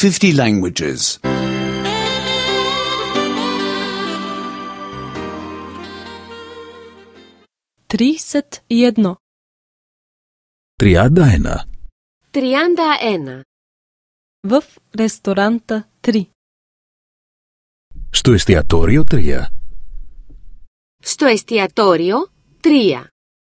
50 languages. 31. 31. 31. В ресторанта 3. Στο εστιατόριο 3. Στο εστιατόριο 3.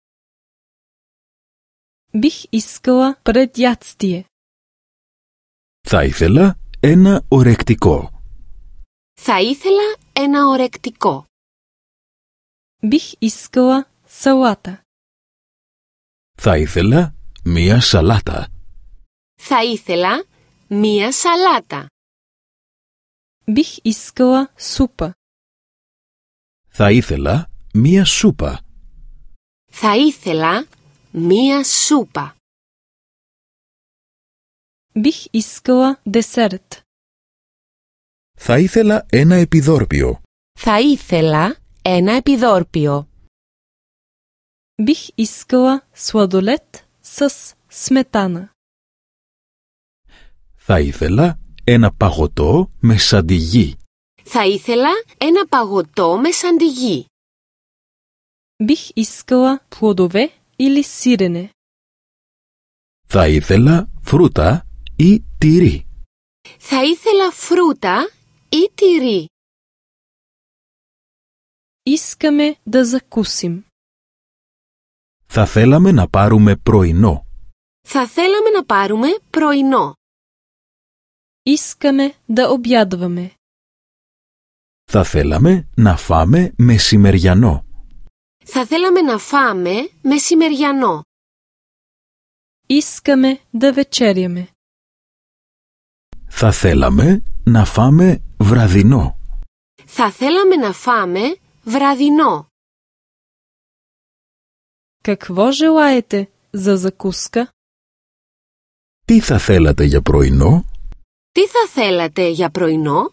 Бих искала предядстие. Θα ήθελα ένα ορεκτικό. Θα ήθελα ένα ορεκτικό. Бих искала салата. Θα ήθελα μία σαλάτα. Θα ήθελα μία σαλάτα. Бих искала супа. Θα ήθελα μία σούπα. Θα ήθελα μία σούπα. Бих искала десерт. Θα ήθελα ένα επιδόρπιο. Θα ήθελα ένα επιδόρπιο. Бих искала сладолед с сметана. Θα ήθελα ένα παγωτό με σαντιγί. Θα ήθελα ένα παγωτό με σαντιγί. Бих искала плодове или сирене. Θα ήθελα φρούτα ή τυρί. Θα ήθελα φρούτα ή τυρί. Искаме да закусим. Θα θέλαμε να πάρουμε πρωινό. Θα θέλαμε να πάρουμε πρωινό. Искаме да обядваме. Θα θέλαμε να φάμε μεσημεριανό. Θα θέλαμε να φάμε μεσημεριανό. Искаме да вечеряме. Θα θέλαμε να φάμε βραδινό. Θα θέλαμε να φάμε βραδινό. Какво желаете за закуска? Τι θα θέλατε για πρωινό? Τι θα θέλατε για πρωινό?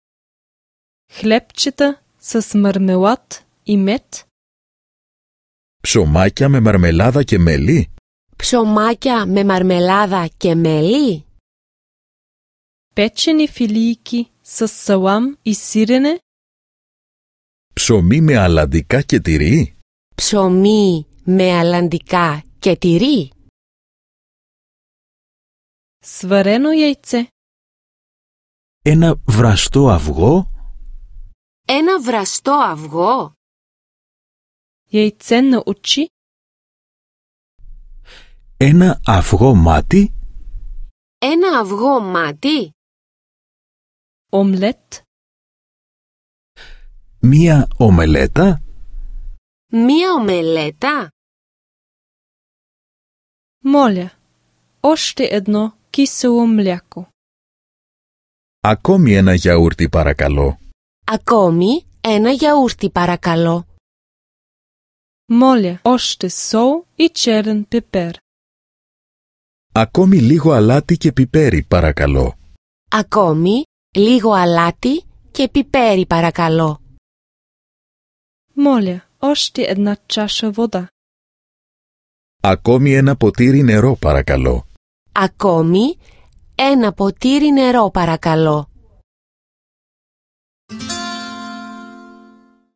Хлебчета с мармелад и мед? Ψωμάκια με μαρμελάδα και μέλι? Ψωμάκια με μαρμελάδα και μέλι? Печени филийки с салам и сирене? Ψωμί με αλαντικά και τυρί? Ψωμί με αλαντικά και τυρί? Сварено яйце? Ένα βραστό αυγό? Ένα βραστό αυγό? Яйце на очи? Ένα αυγό μάτι? Ένα αυγό μάτι? Омлет? Μία ομελέτα? Μία ομελέτα? Моля, още едно кисело мляко. Ακόμη ένα γιαούρτι παρακαλώ. Ακόμη ένα γιαούρτι παρακαλώ. Моля, още сол и черен пепер. Ακόμη λίγο αλάτι και πιπέρι παρακαλώ. Ακόμη λίγο αλάτι και πιπέρι παρακαλώ. Моля, още една чаша вода. Ακόμη ένα ποτήρι νερό παρακαλώ. Ακόμη ένα ποτήρι νερό παρακαλώ.